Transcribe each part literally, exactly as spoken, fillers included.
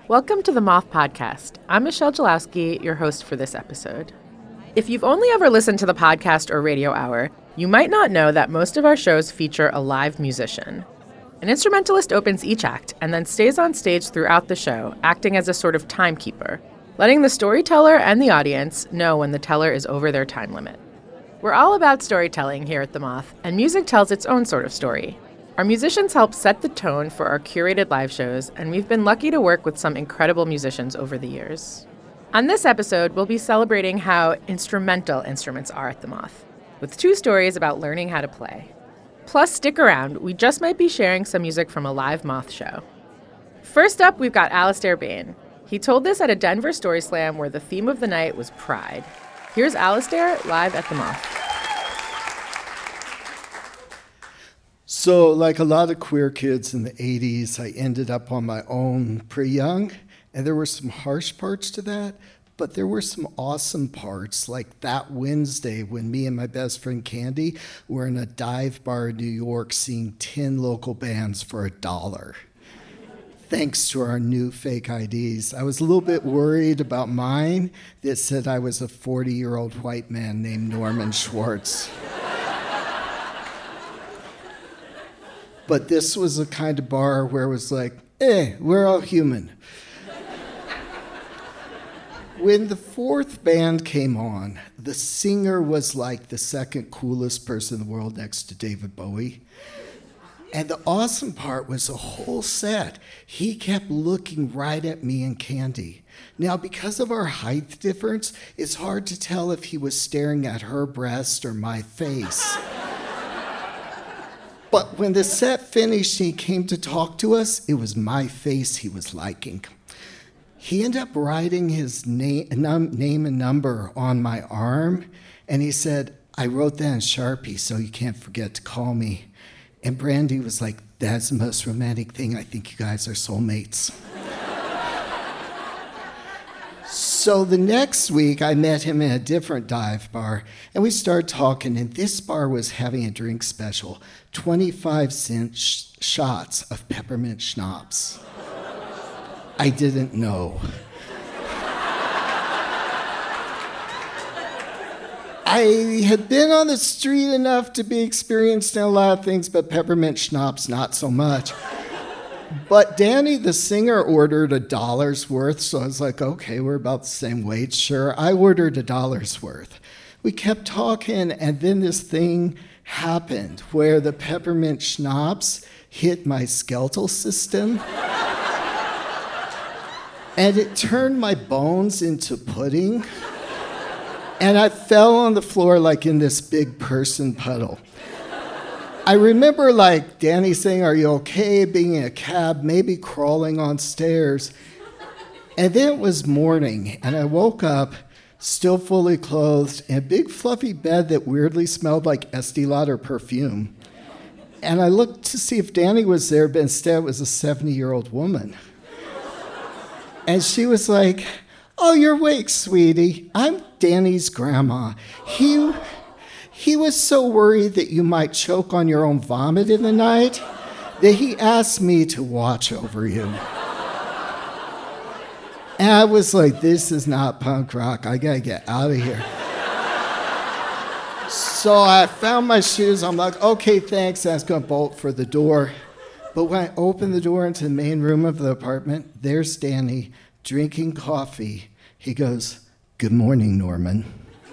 Welcome to the Moth Podcast. I'm Michelle Jalowski, your host for this episode. If you've only ever listened to the podcast or radio hour, you might not know that most of our shows feature a live musician. An instrumentalist opens each act and then stays on stage throughout the show, acting as a sort of timekeeper, letting the storyteller and the audience know when the teller is over their time limit. We're all about storytelling here at The Moth, and music tells its own sort of story. Our musicians help set the tone for our curated live shows, and we've been lucky to work with some incredible musicians over the years. On this episode, we'll be celebrating how instrumental instruments are at The Moth, with two stories about learning how to play. Plus, stick around, we just might be sharing some music from a live Moth show. First up, we've got Alistair Bain. He told this at a Denver Story Slam where the theme of the night was pride. Here's Alistair live at The Moth. So, like a lot of queer kids in the eighties, I ended up on my own pretty young, and there were some harsh parts to that, but there were some awesome parts, like that Wednesday when me and my best friend Candy were in a dive bar in New York seeing ten local bands for a dollar. Thanks to our new fake I Ds. I was a little bit worried about mine that said I was a forty-year-old white man named Norman Schwartz. But this was a kind of bar where it was like, eh, we're all human. When the fourth band came on, the singer was like the second coolest person in the world next to David Bowie. And the awesome part was the whole set. He kept looking right at me and Candy. Now, because of our height difference, it's hard to tell if he was staring at her breast or my face. But when the set finished and he came to talk to us, it was my face he was liking. He ended up writing his name, num, name and number on my arm, and he said, I wrote that in Sharpie, so you can't forget to call me. And Brandy was like, that's the most romantic thing. I think you guys are soulmates. So the next week, I met him in a different dive bar, and we started talking, and this bar was having a drink special, twenty-five cent sh- shots of peppermint schnapps. I didn't know. I had been on the street enough to be experienced in a lot of things, but peppermint schnapps, not so much. But Danny, the singer, ordered a dollar's worth, so I was like, okay, we're about the same weight, sure. I ordered a dollar's worth. We kept talking, and then this thing happened where the peppermint schnapps hit my skeletal system, and it turned my bones into pudding, and I fell on the floor like in this big person puddle. I remember, like, Danny saying, are you okay, being in a cab, maybe crawling on stairs. And then it was morning, and I woke up, still fully clothed, in a big fluffy bed that weirdly smelled like Estee Lauder perfume. And I looked to see if Danny was there, but instead it was a seventy-year-old woman. And she was like, oh, you're awake, sweetie. I'm Danny's grandma. He... He was so worried that you might choke on your own vomit in the night that he asked me to watch over you. And I was like, this is not punk rock. I gotta get out of here. So I found my shoes. I'm like, okay, thanks. I was gonna bolt for the door. But when I opened the door into the main room of the apartment, there's Danny drinking coffee. He goes, good morning, Norman.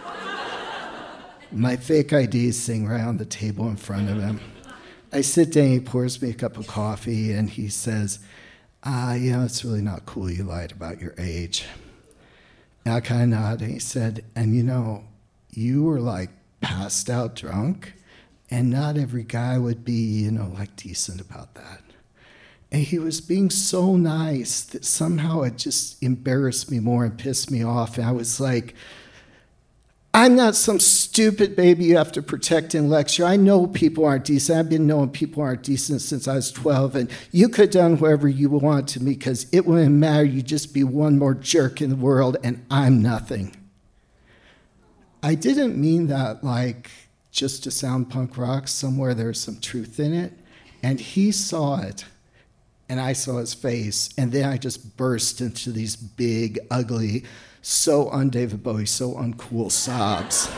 My fake I D is sitting right on the table in front of him. I sit down, he pours me a cup of coffee, and he says, ah, you know, it's really not cool you lied about your age. And I kind of nodded, and he said, and you know, you were like passed out drunk, and not every guy would be, you know, like decent about that. And he was being so nice that somehow it just embarrassed me more and pissed me off. And I was like, I'm not some stupid baby you have to protect and lecture. I know people aren't decent. I've been knowing people aren't decent since I was twelve, and you could have done whatever you want to me because it wouldn't matter. You'd just be one more jerk in the world, and I'm nothing. I didn't mean that like just to sound punk rock. Somewhere there's some truth in it, and he saw it. and I saw his face, and then I just burst into these big, ugly, so un-David Bowie, so uncool sobs.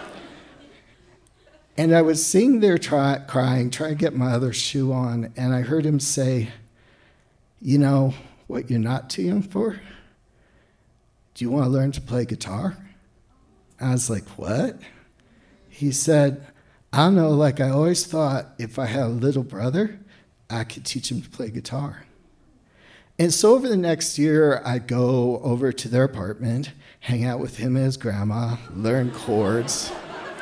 And I was sitting there try, crying, trying to get my other shoe on, and I heard him say, "You know what you're not too young for? Do you want to learn to play guitar?" I was like, "What?" He said, "I don't know, like I always thought if I had a little brother, I could teach him to play guitar." And so over the next year, I'd go over to their apartment, hang out with him and his grandma, learn chords.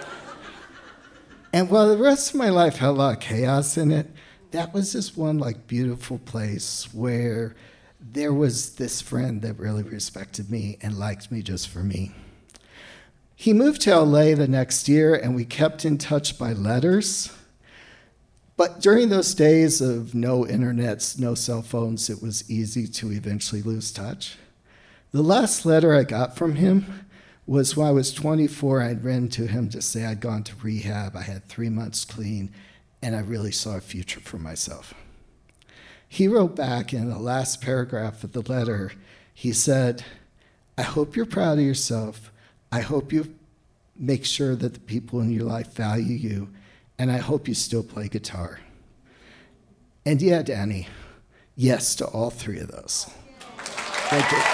And while the rest of my life had a lot of chaos in it, that was just one like beautiful place where there was this friend that really respected me and liked me just for me. He moved to L A the next year, and we kept in touch by letters. But during those days of no internets, no cell phones, it was easy to eventually lose touch. The last letter I got from him was when I was twenty-four. I'd written to him to say I'd gone to rehab, I had three months clean, and I really saw a future for myself. He wrote back in the last paragraph of the letter, he said, "I hope you're proud of yourself. I hope you make sure that the people in your life value you, and I hope you still play guitar." And yeah, Danny, yes to all three of those. Thank you.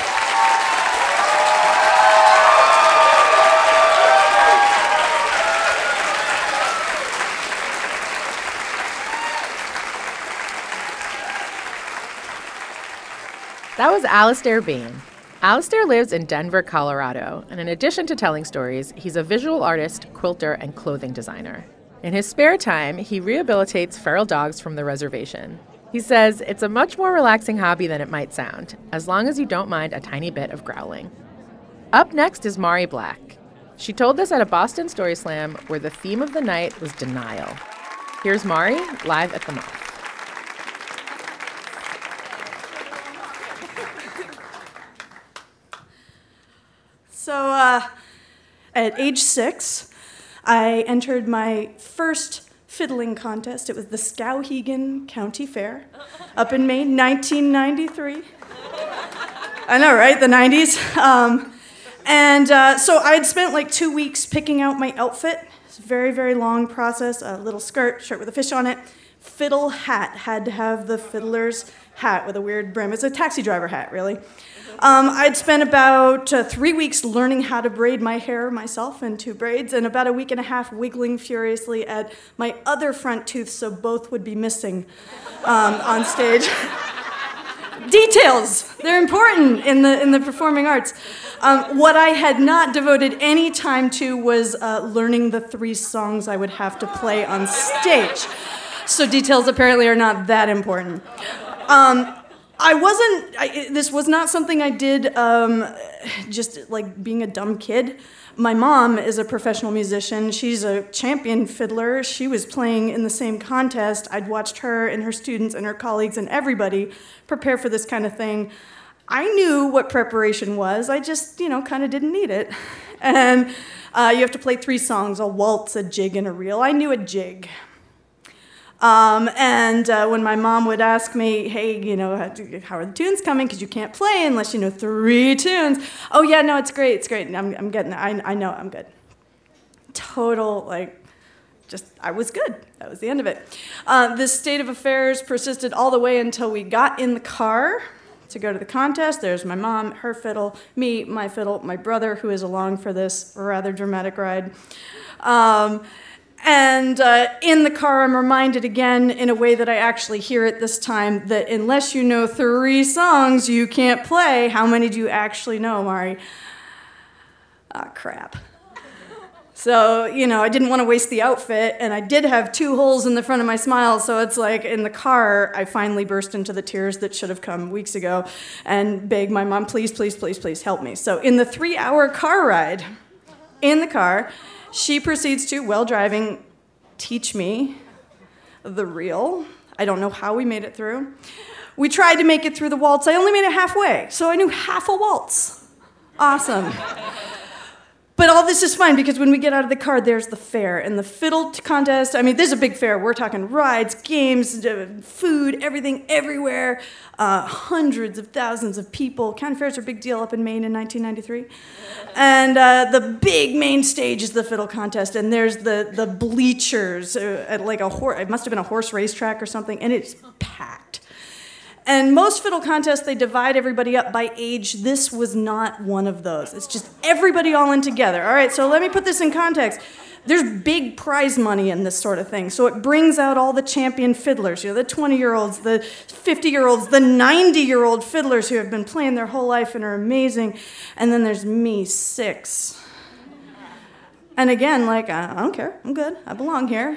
That was Alistair Bain. Alistair lives in Denver, Colorado, and in addition to telling stories, he's a visual artist, quilter, and clothing designer. In his spare time, he rehabilitates feral dogs from the reservation. He says it's a much more relaxing hobby than it might sound, as long as you don't mind a tiny bit of growling. Up next is Mari Black. She told this at a Boston Story Slam where the theme of the night was denial. Here's Mari live at the Moth. So uh, at age six, I entered my first fiddling contest. It was the Skowhegan County Fair up in Maine, nineteen ninety-three. I know, right? The nineties. Um, and uh, so I had spent like two weeks picking out my outfit. It's a very, very long process. A little skirt, shirt with a fish on it. Fiddle hat. Had to have the fiddler's hat with a weird brim. It's a taxi driver hat, really. Um, I'd spent about uh, three weeks learning how to braid my hair myself in two braids, and about a week and a half wiggling furiously at my other front tooth so both would be missing um, on stage. Details, they're important in the in the performing arts. Um, what I had not devoted any time to was uh, learning the three songs I would have to play on stage. So details apparently are not that important. Um, I wasn't, I, this was not something I did um, just like being a dumb kid. My mom is a professional musician. She's a champion fiddler. She was playing in the same contest. I'd watched her and her students and her colleagues and everybody prepare for this kind of thing. I knew what preparation was. I just, you know, kind of didn't need it. And uh, you have to play three songs, a waltz, a jig, and a reel. I knew a jig. Um, and uh, when my mom would ask me, hey, you know, how are the tunes coming? Because you can't play unless you know three tunes. Oh, yeah, no, it's great, it's great. I'm, I'm getting it. I, I know, I'm good. Total, like, just, I was good. That was the end of it. Uh, this state of affairs persisted all the way until we got in the car to go to the contest. There's my mom, her fiddle, me, my fiddle, my brother, who is along for this rather dramatic ride. Um, And uh, in the car, I'm reminded again, in a way that I actually hear it this time, that unless you know three songs, you can't play. How many do you actually know, Mari? Ah, crap. So, you know, I didn't want to waste the outfit, and I did have two holes in the front of my smile, so it's like in the car, I finally burst into the tears that should have come weeks ago and begged my mom, please, please, please, please help me. So in the three-hour car ride, in the car, she proceeds to, while driving, teach me the reel. I don't know how we made it through. We tried to make it through the waltz. I only made it halfway, so I knew half a waltz. Awesome. But all this is fine because when we get out of the car, there's the fair and the fiddle contest. I mean, this is a big fair. We're talking rides, games, food, everything, everywhere. Uh, hundreds of thousands of people. County fairs are a big deal up in Maine in nineteen ninety-three. And uh, the big main stage is the fiddle contest, and there's the the bleachers uh, at like a horse. It must have been a horse racetrack or something, and it's packed. And most fiddle contests, they divide everybody up by age. This was not one of those. It's just everybody all in together. All right, so let me put this in context. There's big prize money in this sort of thing. So it brings out all the champion fiddlers, you know, the twenty-year-olds, the fifty-year-olds, the ninety-year-old fiddlers who have been playing their whole life and are amazing. And then there's me, six. And again, like, I don't care. I'm good. I belong here.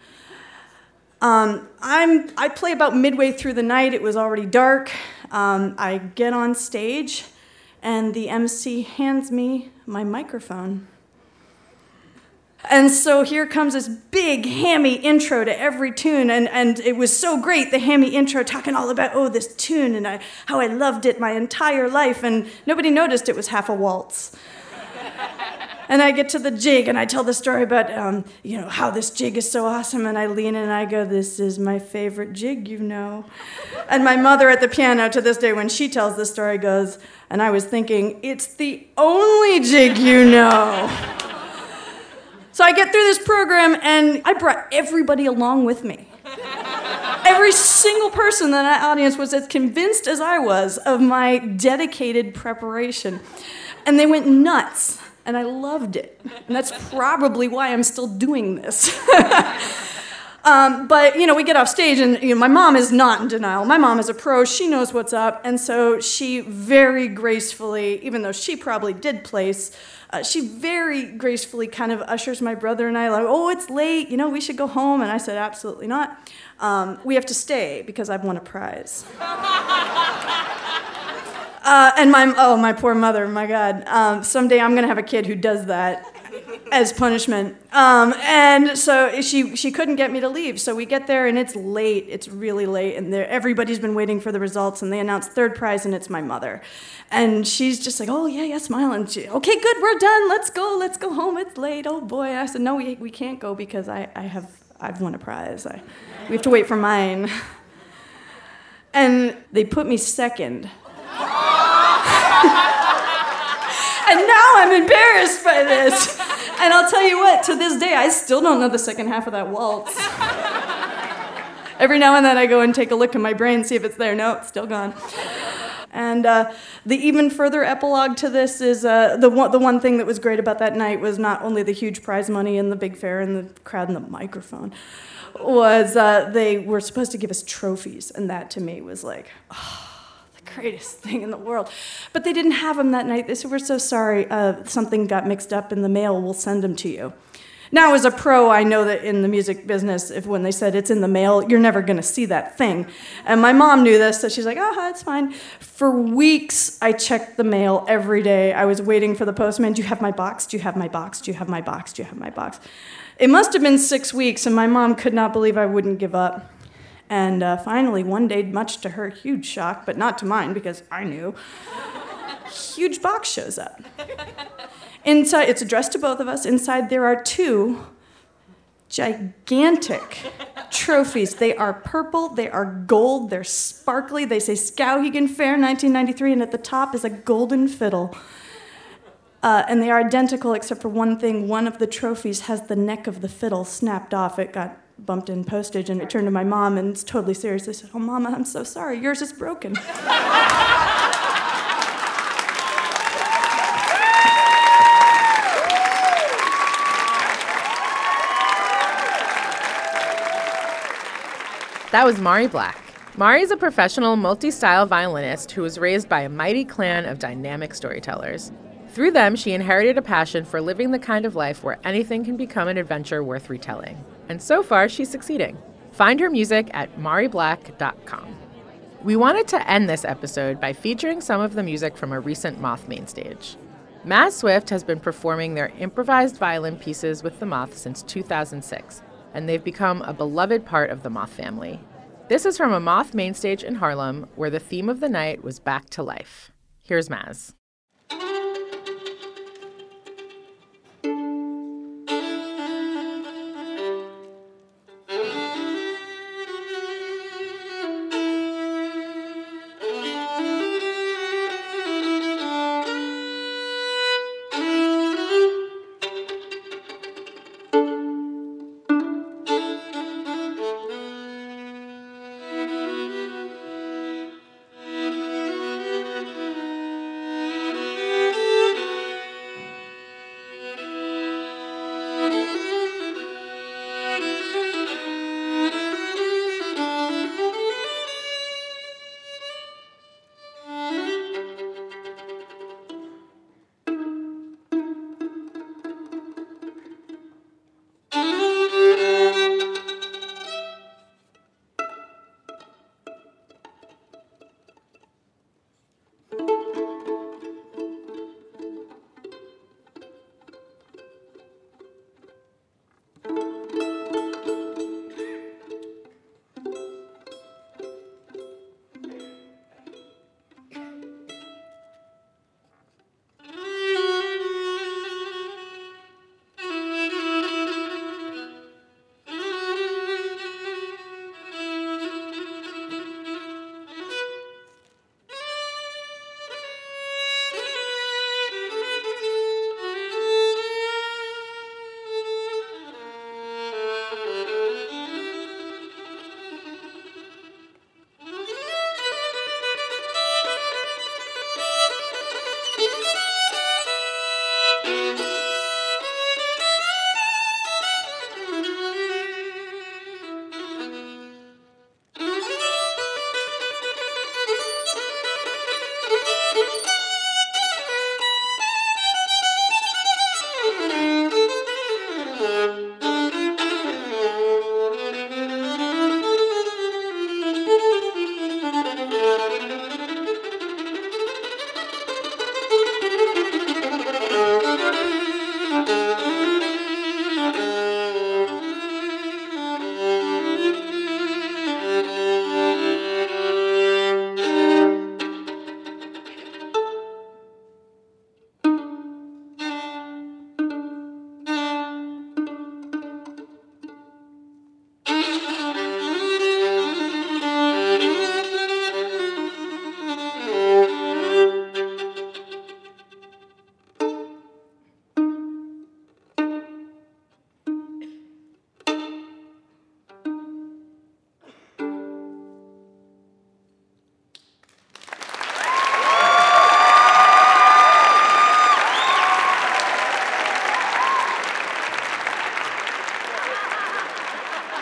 Um, I'm, I play about midway through the night. It was already dark. Um, I get on stage, and the M C hands me my microphone. And so here comes this big, hammy intro to every tune, and, and it was so great, the hammy intro, talking all about, oh, this tune, and I, how I loved it my entire life, and nobody noticed it was half a waltz. And I get to the jig, and I tell the story about, um, you know, how this jig is so awesome, and I lean in and I go, this is my favorite jig, you know. And my mother at the piano to this day, when she tells this story, goes, and I was thinking, it's the only jig you know. So I get through this program, and I brought everybody along with me. Every single person in that audience was as convinced as I was of my dedicated preparation. And they went nuts. And I loved it. And that's probably why I'm still doing this. um, but, you know, we get off stage, and you know, my mom is not in denial. My mom is a pro. She knows what's up. And so she very gracefully, even though she probably did place, uh, she very gracefully kind of ushers my brother and I, like, oh, it's late. You know, we should go home. And I said, absolutely not. Um, we have to stay because I've won a prize. Uh, and my, oh, my poor mother, my God. Um, someday I'm going to have a kid who does that as punishment. Um, and so she she couldn't get me to leave. So we get there, and it's late. It's really late. And everybody's been waiting for the results, and they announce third prize, and it's my mother. And she's just like, oh, yeah, yeah, smiling. She, okay, good, we're done. Let's go. Let's go home. It's late. Oh, boy. And I said, no, we we can't go because I, I have, I've won a prize. I, we have to wait for mine. And they put me second. And now I'm embarrassed by this. And I'll tell you what, to this day, I still don't know the second half of that waltz. Every now and then I go and take a look in my brain, see if it's there. No, it's still gone. And uh, the even further epilogue to this is uh, the, one, the one thing that was great about that night was not only the huge prize money and the big fair and the crowd and the microphone, was uh, they were supposed to give us trophies. And that to me was like, oh, greatest thing in the world. But they didn't have them that night. They said, we're so sorry, uh, something got mixed up in the mail, we'll send them to you. Now, as a pro, I know that in the music business, if when they said it's in the mail, you're never going to see that thing. And my mom knew this, so she's like, oh, it's fine. For weeks, I checked the mail every day. I was waiting for the postman. Do you have my box? Do you have my box? Do you have my box? Do you have my box? It must have been six weeks, and my mom could not believe I wouldn't give up. And uh, finally, one day, much to her huge shock, but not to mine because I knew, huge box shows up. Inside, it's addressed to both of us. Inside, there are two gigantic trophies. They are purple, they are gold, they're sparkly. They say Skowhegan Fair nineteen ninety-three, and at the top is a golden fiddle. Uh, and they are identical except for one thing. One of the trophies has the neck of the fiddle snapped off. It got bumped in postage, and I turned to my mom, and it's totally serious. I said, oh, Mama, I'm so sorry. Yours is broken. That was Mari Black. Mari is a professional multi-style violinist who was raised by a mighty clan of dynamic storytellers. Through them, she inherited a passion for living the kind of life where anything can become an adventure worth retelling. And so far, she's succeeding. Find her music at mari black dot com. We wanted to end this episode by featuring some of the music from a recent Moth main stage. Maz Swift has been performing their improvised violin pieces with the Moth since two thousand six, and they've become a beloved part of the Moth family. This is from a Moth main stage in Harlem, where the theme of the night was back to life. Here's Maz.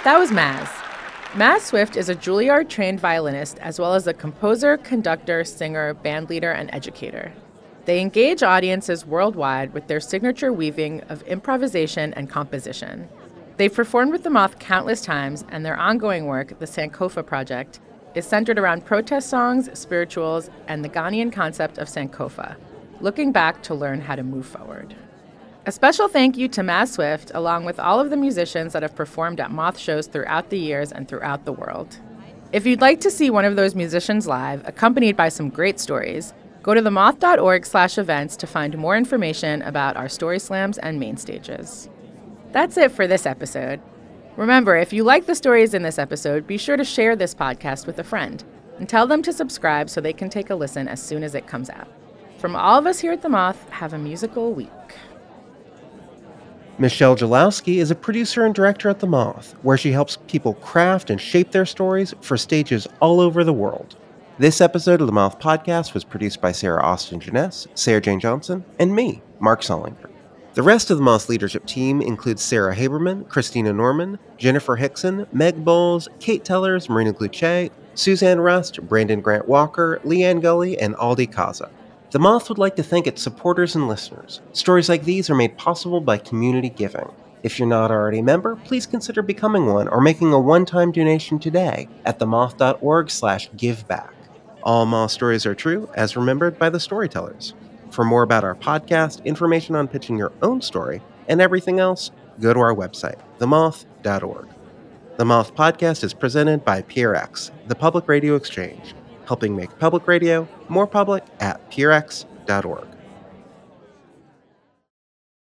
That was Maz. Maz Swift is a Juilliard-trained violinist as well as a composer, conductor, singer, bandleader, and educator. They engage audiences worldwide with their signature weaving of improvisation and composition. They've performed with the Moth countless times, and their ongoing work, the Sankofa Project, is centered around protest songs, spirituals, and the Ghanaian concept of Sankofa, looking back to learn how to move forward. A special thank you to Maz Swift, along with all of the musicians that have performed at Moth shows throughout the years and throughout the world. If you'd like to see one of those musicians live, accompanied by some great stories, go to themoth.org slash events to find more information about our story slams and main stages. That's it for this episode. Remember, if you like the stories in this episode, be sure to share this podcast with a friend and tell them to subscribe so they can take a listen as soon as it comes out. From all of us here at The Moth, have a musical week. Michelle Jalowski is a producer and director at The Moth, where she helps people craft and shape their stories for stages all over the world. This episode of The Moth Podcast was produced by Sarah Austin Jeunesse, Sarah Jane Johnson, and me, Mark Solinger. The rest of the Moth's leadership team includes Sarah Haberman, Christina Norman, Jennifer Hickson, Meg Bowles, Kate Tellers, Marina Gluchet, Suzanne Rust, Brandon Grant Walker, Leanne Gully, and Aldi Kaza. The Moth would like to thank its supporters and listeners. Stories like these are made possible by community giving. If you're not already a member, please consider becoming one or making a one-time donation today at themoth.org slash giveback. All Moth stories are true, as remembered by the storytellers. For more about our podcast, information on pitching your own story, and everything else, go to our website, the moth dot org. The Moth Podcast is presented by P R X, the Public Radio Exchange, helping make public radio more public at p r x dot org.